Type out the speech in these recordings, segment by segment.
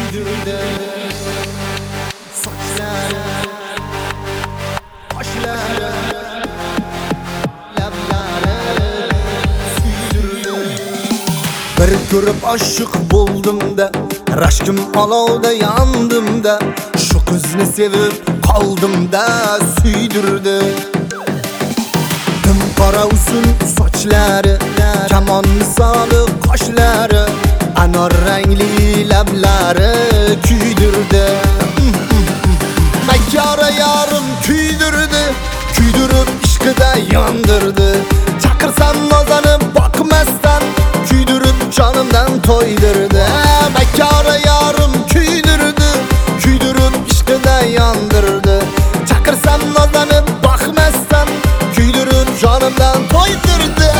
kuydirdi. Saçları, başları, lablari suydirdi. Bir ko'rib aşık buldum da, rashkim olovda yandım da, şu qizni sevib qoldim da suydirdi. Qora uzun sochlari, kamon misoli qoshlari, anor rangli lablari kuydirdi. Makkora yarim kuydirdi, kuydirib ishqida yondirdi. Chaqirsam nozlanib boqmasdan, kuydirib jonimdan to'ydirdi. Makkora yarim kuydirdi, kuydirib ishqida yondirdi. Chaqirsam nozlanib boqmasdan, kuydirib jonimdan to'ydirdi.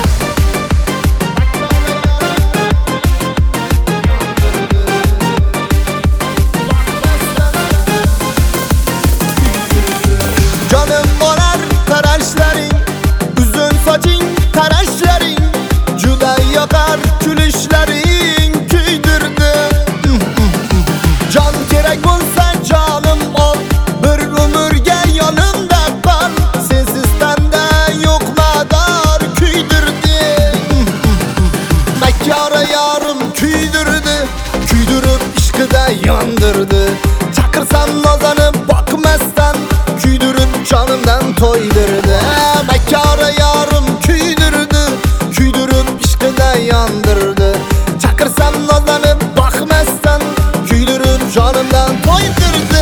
Canım morar qarashlaring, uzun soching, qarashlaring, juda yoqar kulishlaring kuydirdi. Jon kerak bo'lsa jonim ol, bir umrga yonimda qol. Sensiz tanda yo'q mador kuydirdi. Makkora yarim kuydirdi, kuydirib ishqida yondirdi. Chaqirsam nozlanib boqmasdan, kuydirib jonimdan to'ydirdi. Makkora yarim kuydirdi, kuydirib ishqida yondirdi. Chaqirsam nozlanib boqmasdan, kuydirib jonimdan to'ydirdi.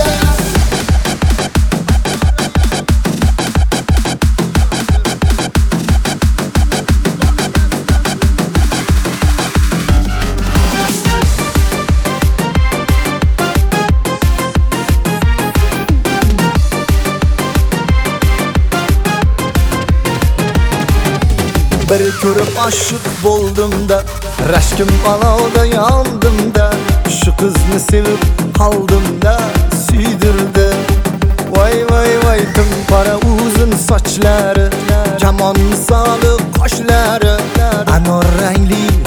Bir ko'rib aşık buldum da, rashkim olovda yandım da, şu qizni sevib qoldim da suydirdi. Voy voy voy, qora uzun sochlari, kamon misoli qoshlari, anor rangli